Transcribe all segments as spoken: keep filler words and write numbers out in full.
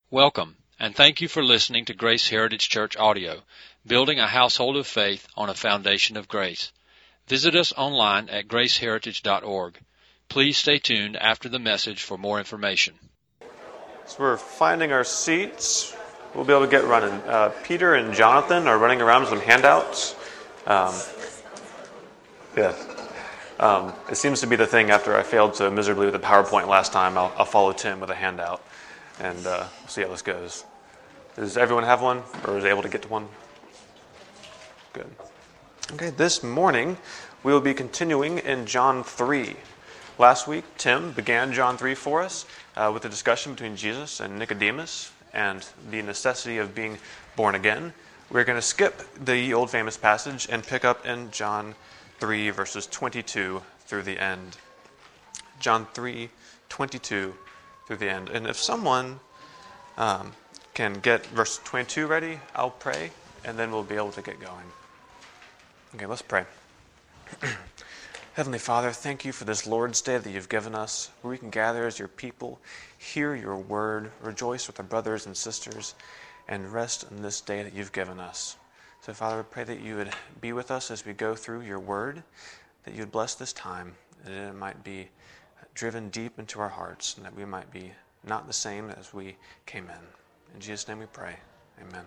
Welcome, and thank you for listening to Grace Heritage Church Audio, building a household of faith on a foundation of grace. Visit us online at grace heritage dot org. Please stay tuned after the message for more information. So we're finding our seats. We'll be able to get running. Uh, Peter and Jonathan are running around with some handouts. Um, yeah. Um, it seems to be the thing after I failed so miserably with the PowerPoint last time. I'll, I'll follow Tim with a handout, and uh, we'll see how this goes. Does everyone have one, or is able to get to one? Good. Okay, this morning we will be continuing in John three. Last week, Tim began John three for us uh, with a discussion between Jesus and Nicodemus and the necessity of being born again. We're going to skip the old famous passage and pick up in John three, verses twenty-two through the end. John three, twenty-two through the end. And if someone um, can get verse twenty-two ready, I'll pray, and then we'll be able to get going. Okay, let's pray. Heavenly Father, thank you for this Lord's Day that you've given us, where we can gather as your people, hear your word, rejoice with our brothers and sisters, and rest in this day that you've given us. So, Father, we pray that you would be with us as we go through your word, that you would bless this time, that it might be driven deep into our hearts, and that we might be not the same as we came in. In Jesus' name we pray. Amen.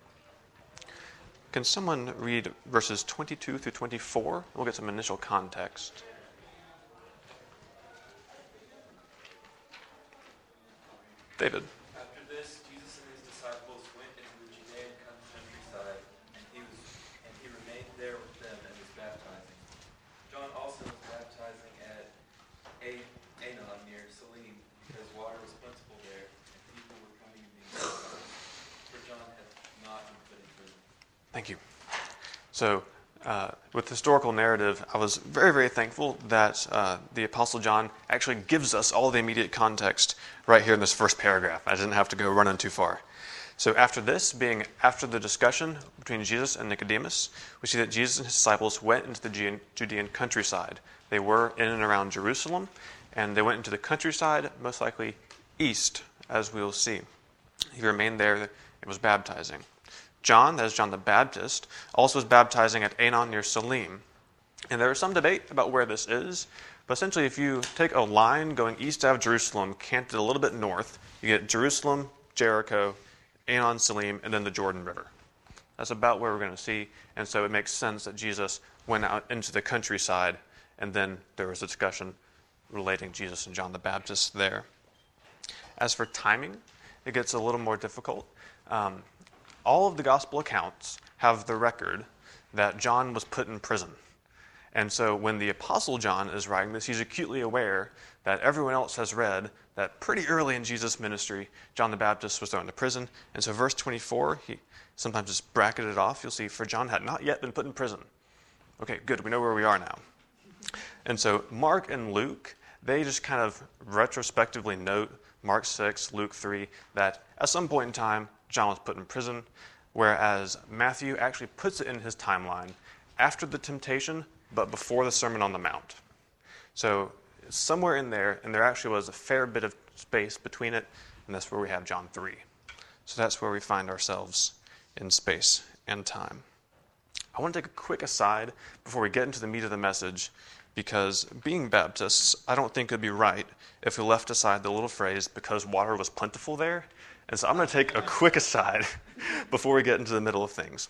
Can someone read verses twenty-two through twenty-four? We'll get some initial context. David. After this, Jesus and his disciples went into the Judean countryside, and he was and he remained there with them and was baptizing. John also was baptizing at Aenon near Salim, because water was plentiful there, and people were coming and being baptized. For John had not been put in prison. Thank you. So, uh, with historical narrative, I was very, very thankful that uh, the Apostle John actually gives us all the immediate context right here in this first paragraph. I didn't have to go running too far. So after this, being after the discussion between Jesus and Nicodemus, we see that Jesus and his disciples went into the Judean countryside. They were in and around Jerusalem, and they went into the countryside, most likely east, as we will see. He remained there and was baptizing. John, that is John the Baptist, also was baptizing at Aenon near Salim. And there is some debate about where this is, but essentially if you take a line going east out of Jerusalem, canted a little bit north, you get Jerusalem, Jericho, Aenon, Salim, and then the Jordan River. That's about where we're going to see, and so it makes sense that Jesus went out into the countryside, and then there was a discussion relating Jesus and John the Baptist there. As for timing, it gets a little more difficult. Um, All of the gospel accounts have the record that John was put in prison. And so when the Apostle John is writing this, he's acutely aware that everyone else has read that pretty early in Jesus' ministry, John the Baptist was thrown into prison. And so verse twenty-four, he sometimes just bracketed off. You'll see, for John had not yet been put in prison. Okay, good, we know where we are now. And so Mark and Luke, they just kind of retrospectively note, Mark six, Luke three, that at some point in time, John was put in prison, whereas Matthew actually puts it in his timeline after the temptation, but before the Sermon on the Mount. So somewhere in there, and there actually was a fair bit of space between it, and that's where we have John three. So that's where we find ourselves in space and time. I want to take a quick aside before we get into the meat of the message, because being Baptists, I don't think it would be right if we left aside the little phrase, because water was plentiful there. And so I'm going to take a quick aside before we get into the middle of things.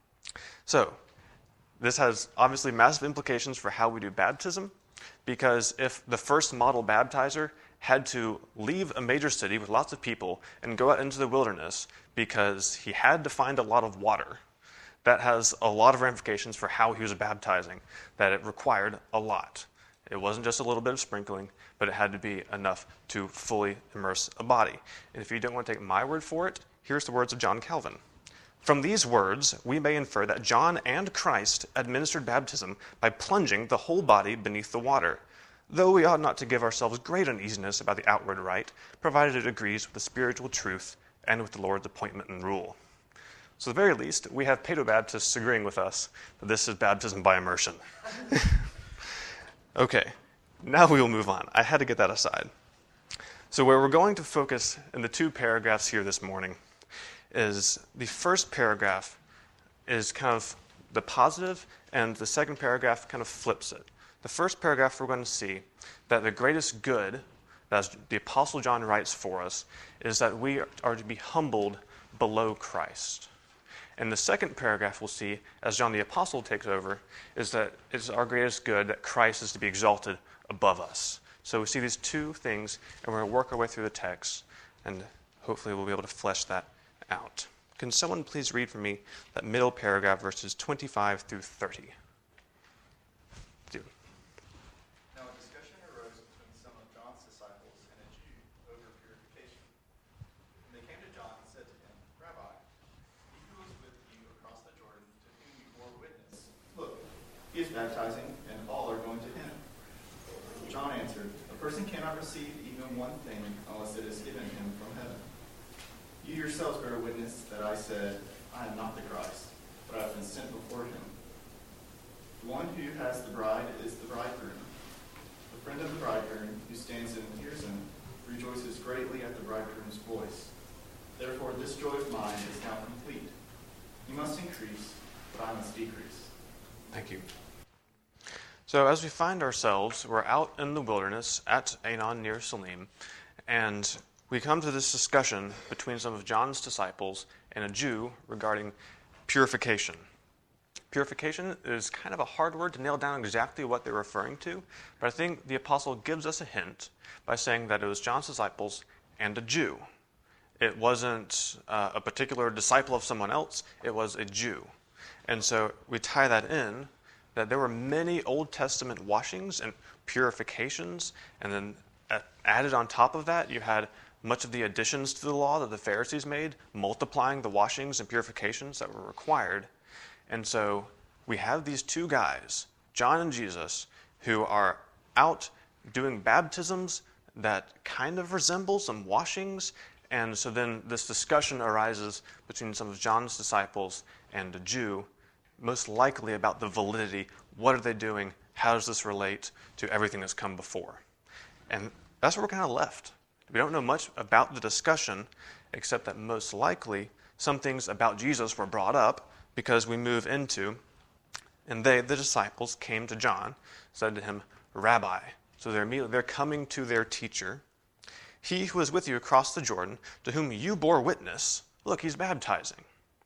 So, this has obviously massive implications for how we do baptism, because if the first model baptizer had to leave a major city with lots of people and go out into the wilderness because he had to find a lot of water, that has a lot of ramifications for how he was baptizing, that it required a lot. It wasn't just a little bit of sprinkling, but it had to be enough to fully immerse a body. And if you don't want to take my word for it, here's the words of John Calvin. From these words, we may infer that John and Christ administered baptism by plunging the whole body beneath the water, though we ought not to give ourselves great uneasiness about the outward rite, provided it agrees with the spiritual truth and with the Lord's appointment and rule. So at the very least, we have Paedo-Baptists agreeing with us that this is baptism by immersion. Okay, now we will move on. I had to get that aside. So where we're going to focus in the two paragraphs here this morning is the first paragraph is kind of the positive, and the second paragraph kind of flips it. The first paragraph, we're going to see that the greatest good, as the Apostle John writes for us, is that we are to be humbled below Christ. And the second paragraph we'll see, as John the Apostle takes over, is that it's our greatest good that Christ is to be exalted above us. So we see these two things, and we're going to work our way through the text, and hopefully we'll be able to flesh that out. Can someone please read for me that middle paragraph, verses twenty-five through thirty? Do. Now a discussion arose between some of John's disciples and a Jew over purification. And they came to John and said to him, Rabbi, he who was with you across the Jordan, to whom you bore witness, look, he is baptizing, and all are going to him. John answered, a person cannot receive even one thing unless it is given him from heaven. You yourselves bear witness that I said, I am not the Christ, but I have been sent before him. The one who has the bride is the bridegroom. The friend of the bridegroom, who stands and hears him, rejoices greatly at the bridegroom's voice. Therefore this joy of mine is now complete. You must increase, but I must decrease. Thank you. So as we find ourselves, we're out in the wilderness at Aenon near Salim, and we come to this discussion between some of John's disciples and a Jew regarding purification. Purification is kind of a hard word to nail down exactly what they're referring to, but I think the apostle gives us a hint by saying that it was John's disciples and a Jew. It wasn't uh, a particular disciple of someone else, it was a Jew. And so we tie that in, that there were many Old Testament washings and purifications, and then added on top of that, you had much of the additions to the law that the Pharisees made, multiplying the washings and purifications that were required. And so we have these two guys, John and Jesus, who are out doing baptisms that kind of resemble some washings. And so then this discussion arises between some of John's disciples and a Jew, most likely about the validity. What are they doing? How does this relate to everything that's come before? And that's where we're kind of left. We don't know much about the discussion, except that most likely some things about Jesus were brought up, because we move into, and they, the disciples, came to John, said to him, Rabbi. So they're immediately, they're coming to their teacher. He who is with you across the Jordan, to whom you bore witness, look, he's baptizing.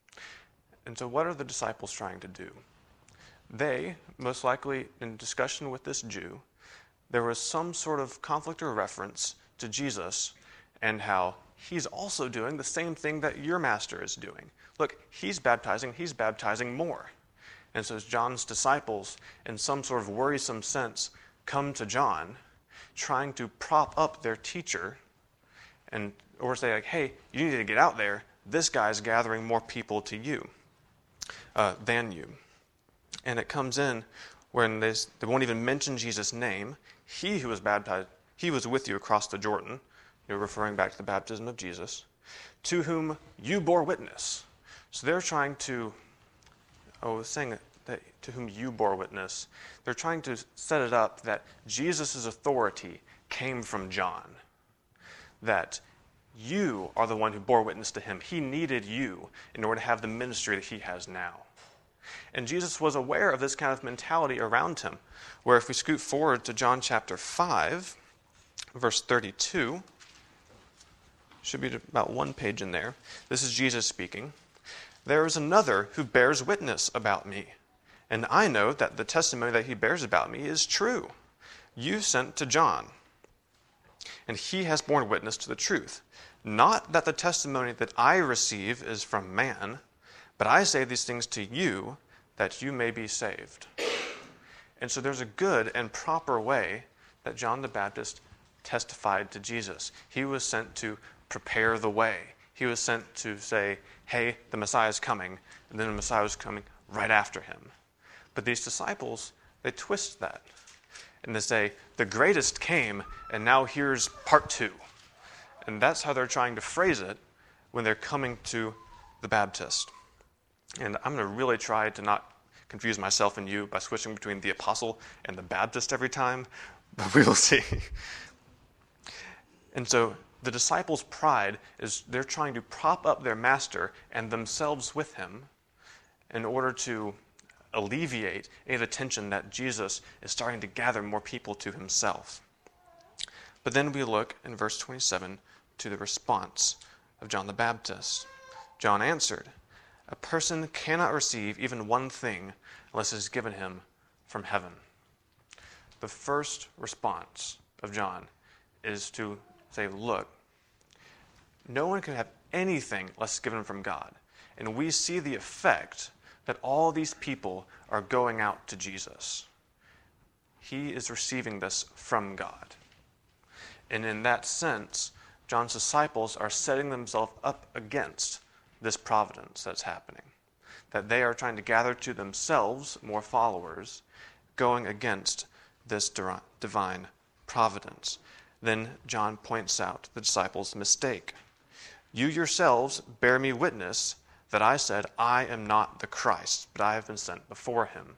And so what are the disciples trying to do? They, most likely in discussion with this Jew, there was some sort of conflict or reference to Jesus and how he's also doing the same thing that your master is doing. Look, he's baptizing, he's baptizing more. And so as John's disciples, in some sort of worrisome sense, come to John, trying to prop up their teacher, and or say like, hey, you need to get out there. This guy's gathering more people to you uh, than you. And it comes in when they, they won't even mention Jesus' name. He who was baptized, he was with you across the Jordan, you're referring back to the baptism of Jesus, to whom you bore witness. So they're trying to, oh, I was saying that to whom you bore witness, they're trying to set it up that Jesus' authority came from John. That you are the one who bore witness to him. He needed you in order to have the ministry that he has now. And Jesus was aware of this kind of mentality around him, where if we scoot forward to John chapter five, verse thirty-two, should be about one page in there. This is Jesus speaking. There is another who bears witness about me, and I know that the testimony that he bears about me is true. You sent to John, and he has borne witness to the truth. Not that the testimony that I receive is from man, but I say these things to you that you may be saved. And so there's a good and proper way that John the Baptist testified to Jesus. He was sent to prepare the way. He was sent to say, hey, the Messiah is coming, and then the Messiah was coming right after him. But these disciples, they twist that. And they say, the greatest came, and now here's part two. And that's how they're trying to phrase it when they're coming to the Baptist. And I'm going to really try to not confuse myself and you by switching between the apostle and the Baptist every time, but we will see. And so the disciples' pride is they're trying to prop up their master and themselves with him in order to alleviate any of the tension that Jesus is starting to gather more people to himself. But then we look in verse twenty-seven to the response of John the Baptist. John answered, "A person cannot receive even one thing unless it is given him from heaven." The first response of John is to say, look, no one can have anything unless it's given from God. And we see the effect that all these people are going out to Jesus. He is receiving this from God. And in that sense, John's disciples are setting themselves up against this providence that's happening. That they are trying to gather to themselves more followers, going against this divine providence. Then John points out the disciples' mistake. "You yourselves bear me witness that I said, I am not the Christ, but I have been sent before him."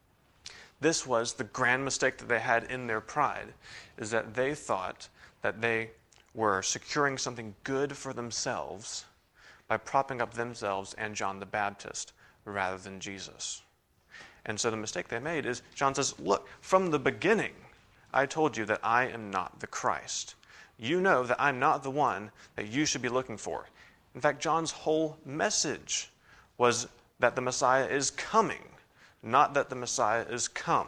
This was the grand mistake that they had in their pride, is that they thought that they were securing something good for themselves by propping up themselves and John the Baptist rather than Jesus. And so the mistake they made is John says, look, from the beginning, I told you that I am not the Christ. You know that I'm not the one that you should be looking for. In fact, John's whole message was that the Messiah is coming, not that the Messiah is come.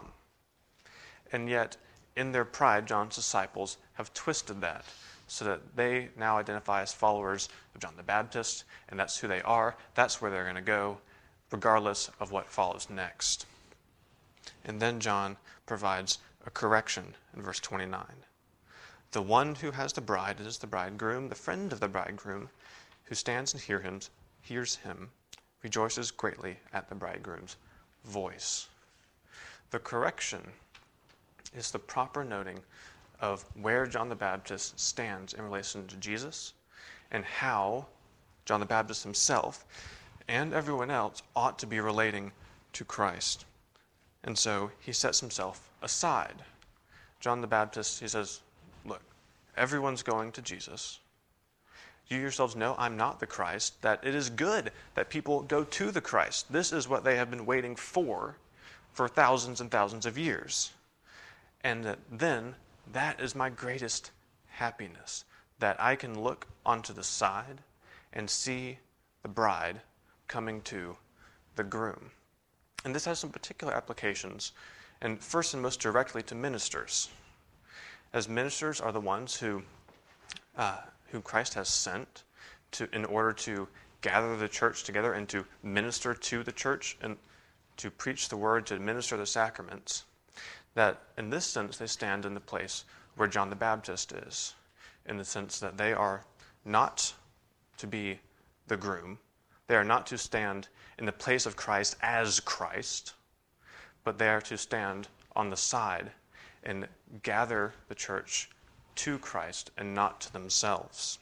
And yet, in their pride, John's disciples have twisted that so that they now identify as followers of John the Baptist, and that's who they are. That's where they're going to go, regardless of what follows next. And then John provides a correction in verse twenty-nine. "The one who has the bride is the bridegroom. The friend of the bridegroom, who stands and hear him, hears him, rejoices greatly at the bridegroom's voice." The correction is the proper noting of where John the Baptist stands in relation to Jesus and how John the Baptist himself and everyone else ought to be relating to Christ. And so he sets himself aside. John the Baptist, he says, look, everyone's going to Jesus. You yourselves know I'm not the Christ, that it is good that people go to the Christ. This is what they have been waiting for for thousands and thousands of years. And that then, that is my greatest happiness, that I can look onto the side and see the bride coming to the groom. And this has some particular applications, and first and most directly to ministers. As ministers are the ones who uh, who Christ has sent to in order to gather the church together and to minister to the church and to preach the word, to administer the sacraments, that in this sense they stand in the place where John the Baptist is, in the sense that they are not to be the groom, they are not to stand in the place of Christ as Christ, but they are to stand on the side and gather the church to Christ and not to themselves.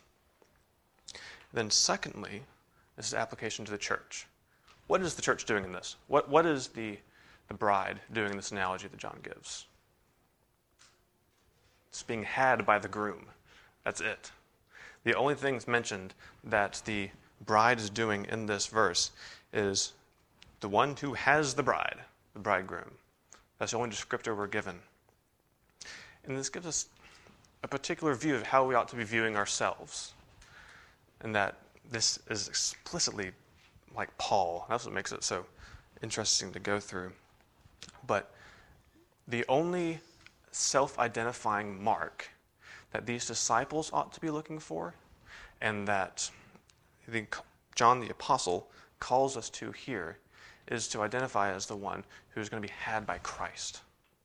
Then secondly, this is application to the church. What is the church doing in this? What What is the, the bride doing in this analogy that John gives? It's being had by the groom. That's it. The only things mentioned that the bride is doing in this verse is the one who has the bride, the bridegroom. That's the only descriptor we're given. And this gives us a particular view of how we ought to be viewing ourselves. And that this is explicitly like Paul. That's what makes it so interesting to go through. But the only self-identifying mark that these disciples ought to be looking for, and that the, John the Apostle calls us to here, is to identify as the one who is going to be had by Christ.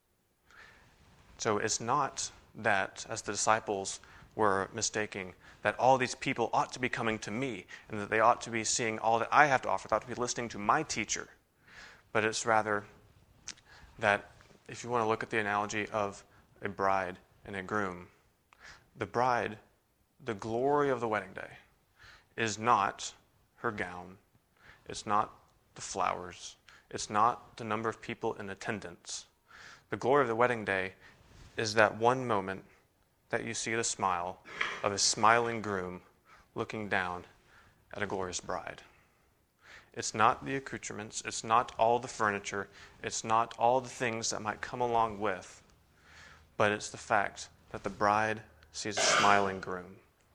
So it's not that, as the disciples were mistaking, that all these people ought to be coming to me and that they ought to be seeing all that I have to offer, they ought to be listening to my teacher. But it's rather that if you want to look at the analogy of a bride and a groom, the bride, the glory of the wedding day, is not her gown, it's not the flowers, it's not the number of people in attendance. The glory of the wedding day is that one moment that you see the smile of a smiling groom looking down at a glorious bride. It's not the accoutrements, it's not all the furniture, it's not all the things that might come along with, but it's the fact that the bride sees a smiling groom.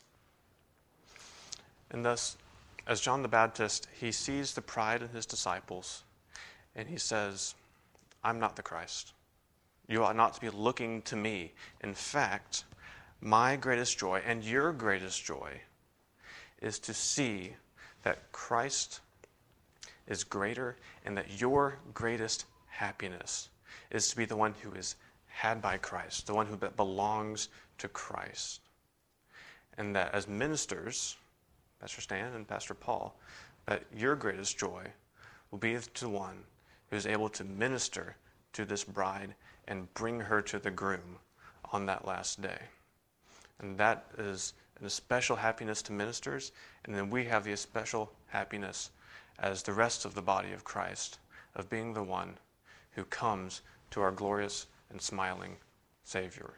And thus, as John the Baptist, he sees the pride in his disciples, and he says, I'm not the Christ. You ought not to be looking to me. In fact, my greatest joy and your greatest joy is to see that Christ is greater and that your greatest happiness is to be the one who is had by Christ, the one who belongs to Christ. And that as ministers, Pastor Stan and Pastor Paul, that your greatest joy will be to the one who is able to minister to this bride and bring her to the groom on that last day. And that is an especial happiness to ministers, and then we have the especial happiness as the rest of the body of Christ of being the one who comes to our glorious and smiling Savior.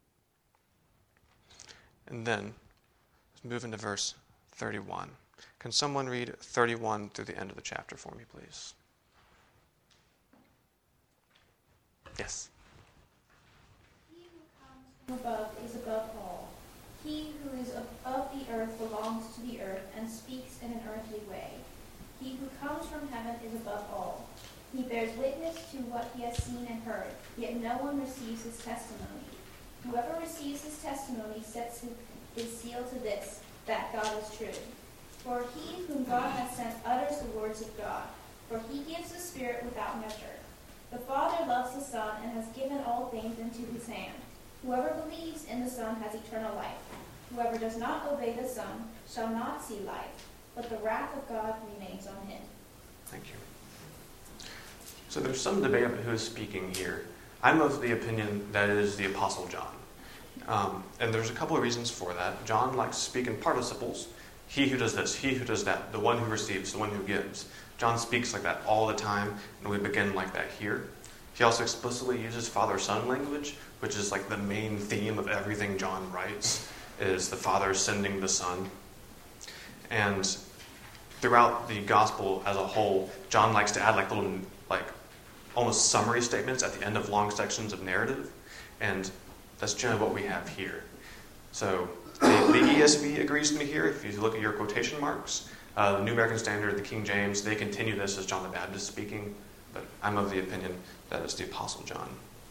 And then, let's move into verse thirty-one. Can someone read thirty-one through the end of the chapter for me, please? Yes. He who comes from above is above all. He who is of the earth belongs to the earth and speaks in an earthly way. He who comes from heaven is above all. He bears witness to what he has seen and heard, yet no one receives his testimony. Whoever receives his testimony sets his seal to this, that God is true. For he whom God has sent utters the words of God, for he gives the Spirit without measure. The Father loves the Son and has given all things into his hand. Whoever believes in the Son has eternal life. Whoever does not obey the Son shall not see life, but the wrath of God remains on him. Thank you. So there's some debate about who is speaking here. I'm of the opinion that it is the Apostle John. Um, and there's a couple of reasons for that. John likes to speak in participles. He who does this, he who does that, the one who receives, the one who gives. John speaks like that all the time, and we begin like that here. He also explicitly uses father-son language, which is like the main theme of everything John writes, is the Father sending the Son. And throughout the gospel as a whole, John likes to add like little, like almost summary statements at the end of long sections of narrative, and that's generally what we have here. So the, the E S V agrees with me here. If you look at your quotation marks, uh, the New American Standard, the King James, they continue this as John the Baptist speaking, but I'm of the opinion that it's the Apostle John.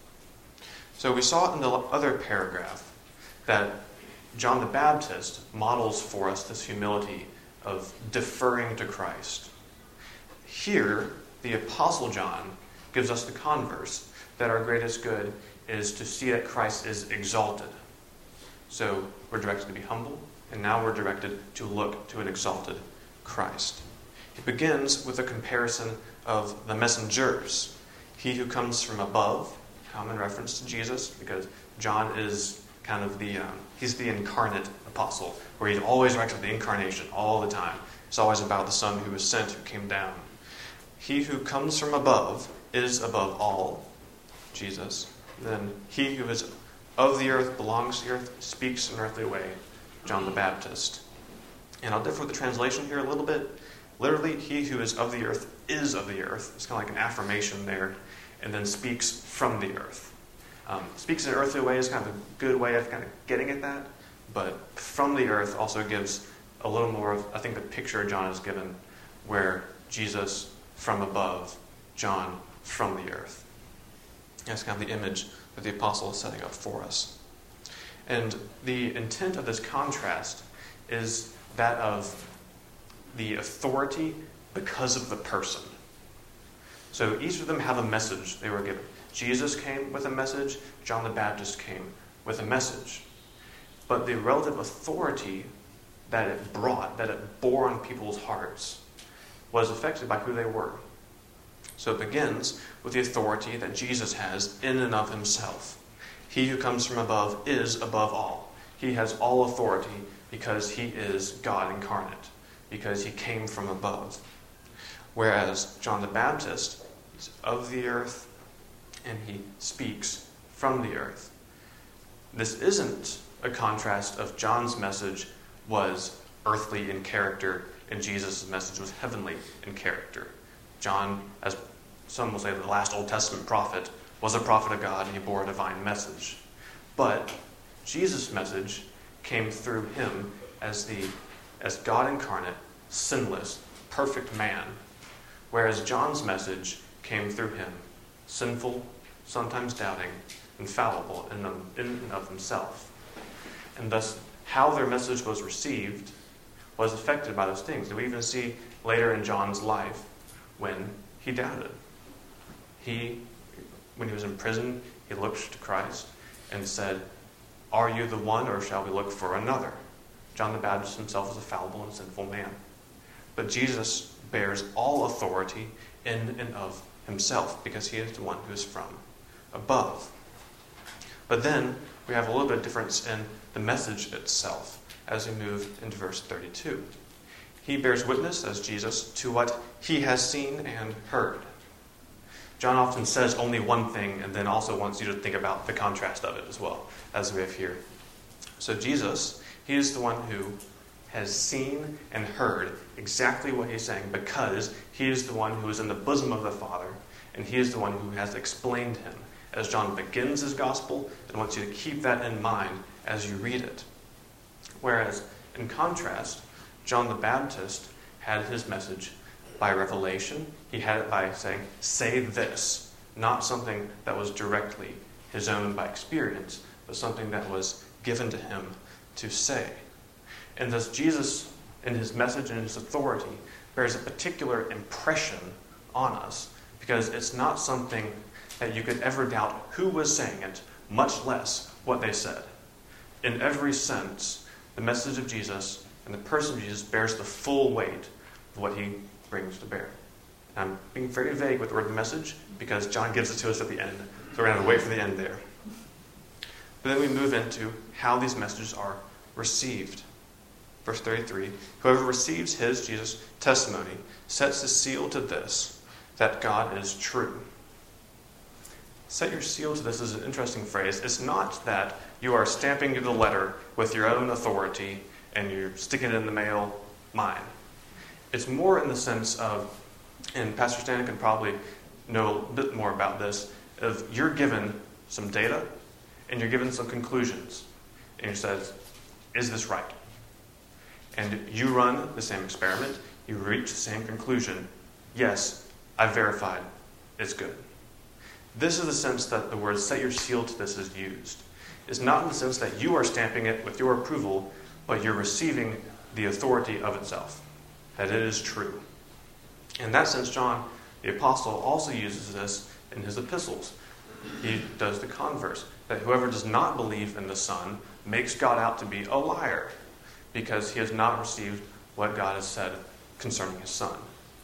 So we saw in the other paragraph that John the Baptist models for us this humility of deferring to Christ. Here, the Apostle John gives us the converse, that our greatest good is to see that Christ is exalted. So we're directed to be humble, and now we're directed to look to an exalted Christ. It begins with a comparison of the messengers. He who comes from above, common reference to Jesus, because John is kind of the, um, he's the incarnate apostle, where he's always directed to the incarnation all the time. It's always about the Son who was sent, who came down. He who comes from above is above all, Jesus. Then he who is of the earth, belongs to the earth, speaks in an earthly way, John the Baptist. And I'll differ with the translation here a little bit. Literally, he who is of the earth is of the earth. It's kind of like an affirmation there. And then speaks from the earth. Um, speaks in an earthly way is kind of a good way of kind of getting at that. But from the earth also gives a little more of, I think, the picture John is given, where Jesus from above, John from the earth. That's kind of the image that the apostle is setting up for us. And the intent of this contrast is that of the authority because of the person. So each of them have a message they were given. Jesus came with a message. John the Baptist came with a message. But the relative authority that it brought, that it bore on people's hearts, was affected by who they were. So it begins with the authority that Jesus has in and of himself. He who comes from above is above all. He has all authority because he is God incarnate, because he came from above. Whereas John the Baptist is of the earth and he speaks from the earth. This isn't a contrast of John's message was earthly in character, and Jesus' message was heavenly in character. John, as some will say, the last Old Testament prophet, was a prophet of God, and he bore a divine message. But Jesus' message came through him as the as God incarnate, sinless, perfect man, whereas John's message came through him, sinful, sometimes doubting, and fallible in, them, in and of himself. And thus, how their message was received was affected by those things. And we even see later in John's life when he doubted. He, when he was in prison, he looked to Christ and said, "Are you the one, or shall we look for another?" John the Baptist himself was a fallible and sinful man. But Jesus bears all authority in and of himself, because he is the one who is from above. But then we have a little bit of difference in the message itself as we move into verse thirty-two. He bears witness, as Jesus, to what he has seen and heard. John often says only one thing, and then also wants you to think about the contrast of it as well, as we have here. So Jesus, he is the one who has seen and heard exactly what he's saying, because he is the one who is in the bosom of the Father, and he is the one who has explained him, as John begins his gospel, and wants you to keep that in mind as you read it. Whereas, in contrast, John the Baptist had his message by revelation. He had it by saying, "Say this," not something that was directly his own by experience, but something that was given to him to say. And thus Jesus, in his message and his authority, bears a particular impression on us, because it's not something that you could ever doubt who was saying it, much less what they said. In every sense, the message of Jesus and the person of Jesus bears the full weight of what he brings to bear. I'm being very vague with the word message, because John gives it to us at the end, so we're going to have to wait for the end there. But then we move into how these messages are received. Verse thirty-three, "Whoever receives his," Jesus' testimony, "sets his seal to this, that God is true." Set your seal to this is an interesting phrase. It's not that you are stamping the letter with your own authority and you're sticking it in the mail, mine. It's more in the sense of, and Pastor Stanley can probably know a bit more about this, of you're given some data and you're given some conclusions. And you says, is this right? And you run the same experiment, you reach the same conclusion. Yes, I verified, it's good. This is the sense that the word "set your seal to this" is used. It's not in the sense that you are stamping it with your approval, but you're receiving the authority of itself, that it is true. In that sense, John, the apostle, also uses this in his epistles. He does the converse, that whoever does not believe in the Son makes God out to be a liar, because he has not received what God has said concerning his Son.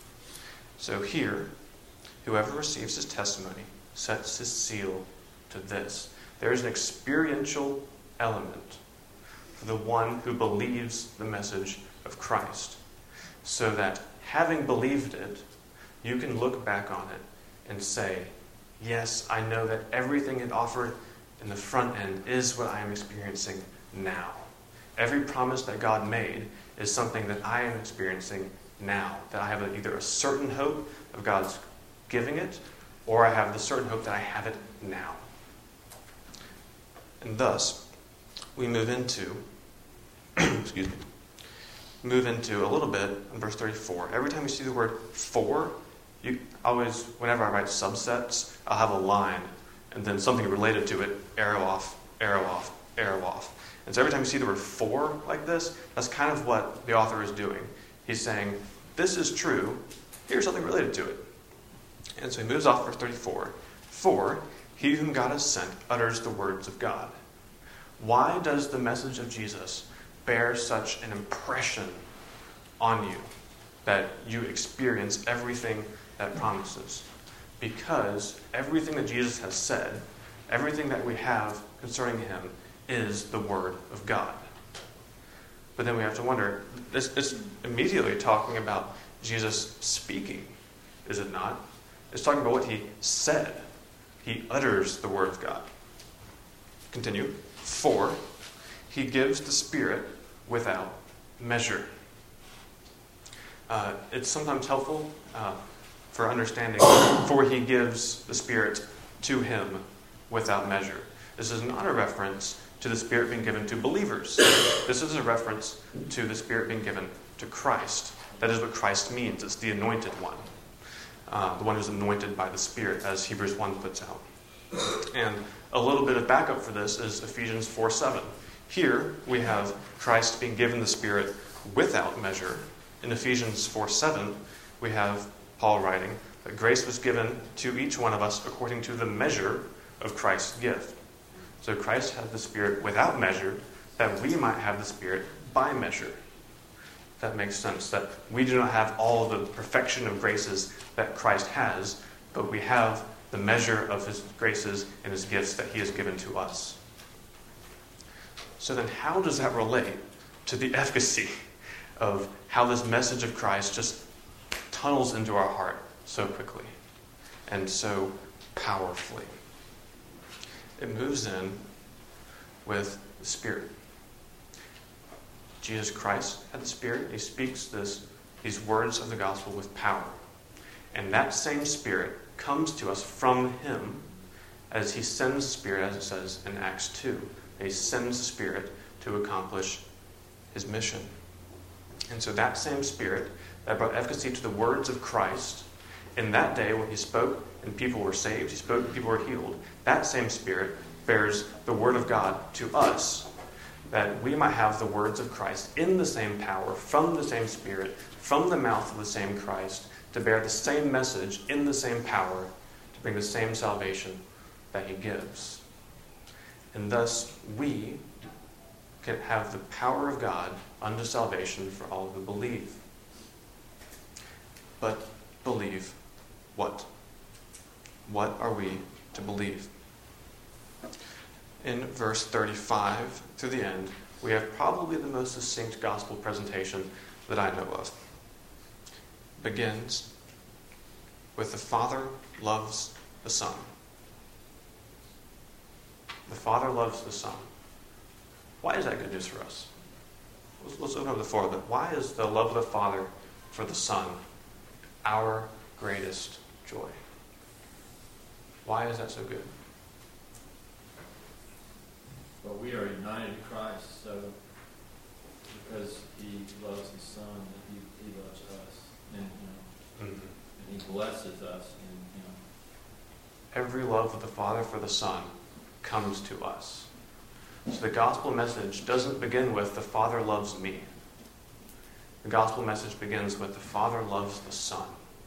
So here, whoever receives his testimony sets his seal to this. There is an experiential element for the one who believes the message of Christ, so that having believed it, you can look back on it and say, yes, I know that everything it offered in the front end is what I am experiencing now. Every promise that God made is something that I am experiencing now, that I have either a certain hope of God's giving it, or I have the certain hope that I have it now. And thus, we move into, excuse me, move into a little bit in verse thirty-four. Every time you see the word "for," you always, whenever I write subsets, I'll have a line, and then something related to it, arrow off, arrow off, arrow off. And so every time you see the word "for" like this, that's kind of what the author is doing. He's saying, this is true, here's something related to it. And so he moves off verse thirty-four. "For he whom God has sent utters the words of God." Why does the message of Jesus bear such an impression on you that you experience everything that promises? Because everything that Jesus has said, everything that we have concerning him, is the Word of God. But then we have to wonder, this is immediately talking about Jesus speaking, is it not? It's talking about what he said. He utters the Word of God. Continue. "For he gives the Spirit without measure. Uh, it's sometimes helpful uh, for understanding, for he gives the Spirit to him without measure. This is not a reference to the Spirit being given to believers. This is a reference to the Spirit being given to Christ. That is what Christ means. It's the anointed one. Uh, the one who's anointed by the Spirit, as Hebrews one puts out. And a little bit of backup for this is Ephesians four seven. Here we have Christ being given the Spirit without measure. In Ephesians four seven, we have Paul writing that grace was given to each one of us according to the measure of Christ's gift. So Christ had the Spirit without measure, that we might have the Spirit by measure. That makes sense, that we do not have all the perfection of graces that Christ has, but we have the measure of his graces and his gifts that he has given to us. So then how does that relate to the efficacy of how this message of Christ just tunnels into our heart so quickly and so powerfully? It moves in with the Spirit. Jesus Christ had the Spirit. He speaks this, these words of the gospel with power. And that same Spirit comes to us from him as he sends the Spirit, as it says in Acts two. He sends the Spirit to accomplish his mission. And so that same Spirit that brought efficacy to the words of Christ, in that day when he spoke and people were saved, he spoke and people were healed, that same Spirit bears the word of God to us, that we might have the words of Christ in the same power, from the same Spirit, from the mouth of the same Christ, to bear the same message in the same power, to bring the same salvation that he gives. And thus we can have the power of God unto salvation for all who believe. But believe what? What are we to believe? In verse thirty-five through the end, we have probably the most succinct gospel presentation that I know of. It begins with the Father loves the Son. The Father loves the Son. Why is that good news for us? Let's, let's open up the floor a bit. Why is the love of the Father for the Son our greatest joy? Why is that so good? Well, we are united to Christ, so because he loves his Son, and he, he loves us, and you know, mm-hmm. and he blesses us in him. Every love of the Father for the Son comes to us. So the gospel message doesn't begin with the Father loves me. The gospel message begins with the Father loves the Son.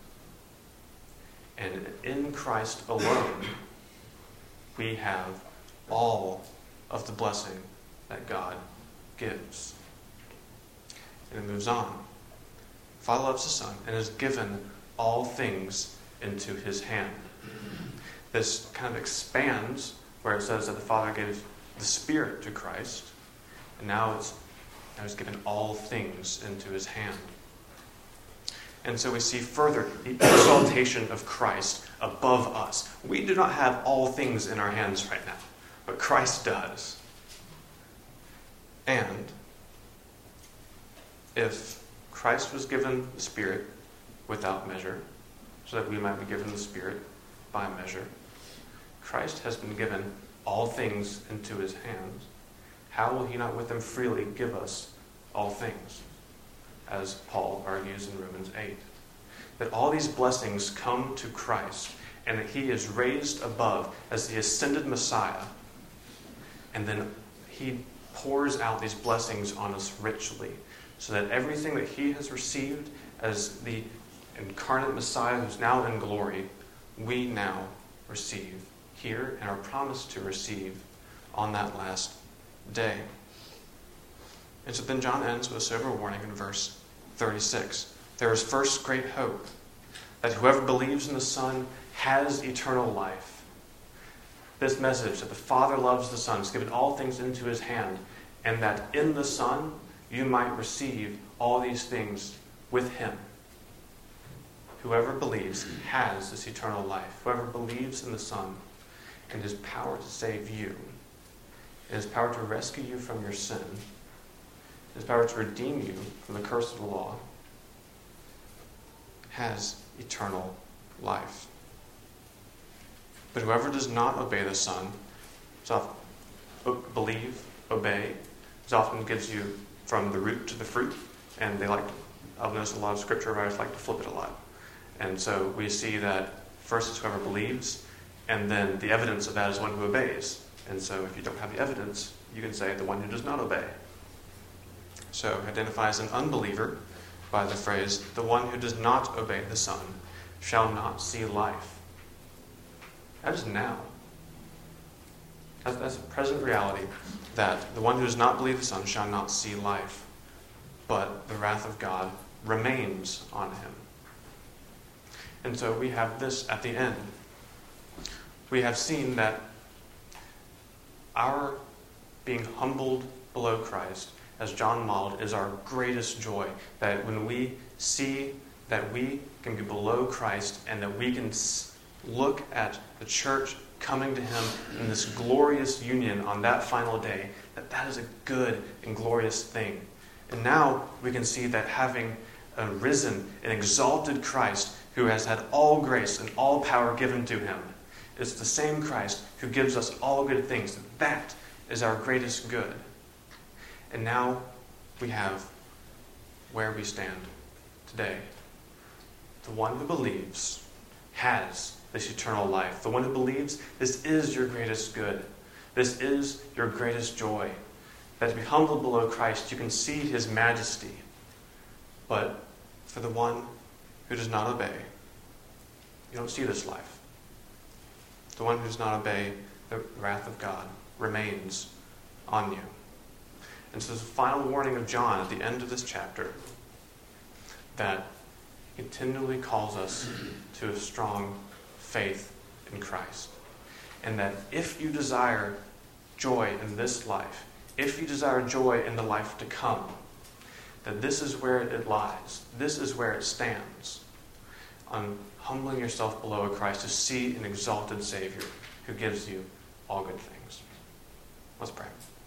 And in Christ alone, we have all of the blessing that God gives. And it moves on. Father loves the Son and has given all things into his hand. This kind of expands where it says that the Father gave the Spirit to Christ, and now it's now he's given all things into his hand. And so we see further the exaltation of Christ above us. We do not have all things in our hands right now, but Christ does. And if Christ was given the Spirit without measure, so that we might be given the Spirit by measure, Christ has been given all things into his hands. How will he not with them freely give us all things? As Paul argues in Romans eight. That all these blessings come to Christ, and that he is raised above as the ascended Messiah. And then he pours out these blessings on us richly, so that everything that he has received as the incarnate Messiah who's now in glory, we now receive here and are promised to receive on that last day. And so then John ends with a sober warning in verse thirty-six. There is first great hope, that whoever believes in the Son has eternal life. This message that the Father loves the Son, has given all things into his hand, and that in the Son you might receive all these things with him. Whoever believes has this eternal life. Whoever believes in the Son and his power to save you and his power to rescue you from your sin, his power to redeem you from the curse of the law, has eternal life. But whoever does not obey the Son, so believe, obey, it often gives you from the root to the fruit, and they like to, I've noticed a lot of scripture writers like to flip it a lot. And so we see that first is whoever believes, and then the evidence of that is one who obeys. And so if you don't have the evidence, you can say the one who does not obey. So identifies an unbeliever by the phrase, the one who does not obey the Son shall not see life. That is now. That's, that's a present reality, that the one who does not believe the Son shall not see life, but the wrath of God remains on him. And so we have this at the end. We have seen that our being humbled below Christ, as John modeled, is our greatest joy. That when we see that we can be below Christ and that we can look at the church coming to him in this glorious union on that final day, that that is a good and glorious thing. And now we can see that having a risen and exalted Christ who has had all grace and all power given to him is the same Christ who gives us all good things. That is our greatest good. And now we have where we stand today. The one who believes has this eternal life. The one who believes this is your greatest good. This is your greatest joy. That to be humbled below Christ, you can see his majesty. But for the one who does not obey, you don't see this life. The one who does not obey, the wrath of God remains on you. And so the final warning of John at the end of this chapter, that continually calls us to a strong faith in Christ. And that if you desire joy in this life, if you desire joy in the life to come, that this is where it lies. This is where it stands. On humbling yourself below a Christ to see an exalted Savior who gives you all good things. Let's pray.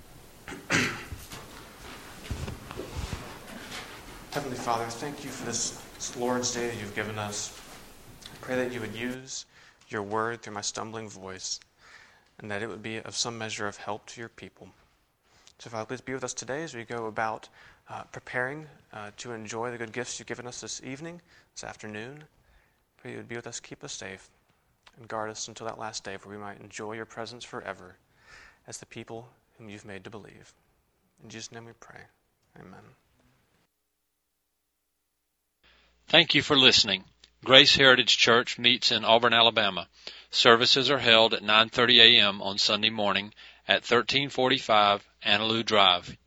Heavenly Father, thank you for this Lord's Day that you've given us. I pray that you would use your word through my stumbling voice, and that it would be of some measure of help to your people. So Father, please be with us today as we go about uh, preparing uh, to enjoy the good gifts you've given us this evening, this afternoon. I pray you would be with us, keep us safe, and guard us until that last day, where we might enjoy your presence forever as the people whom you've made to believe. In Jesus' name we pray. Amen. Thank you for listening. Grace Heritage Church meets in Auburn, Alabama. Services are held at nine thirty a.m. on Sunday morning at thirteen forty-five Annaloo Drive,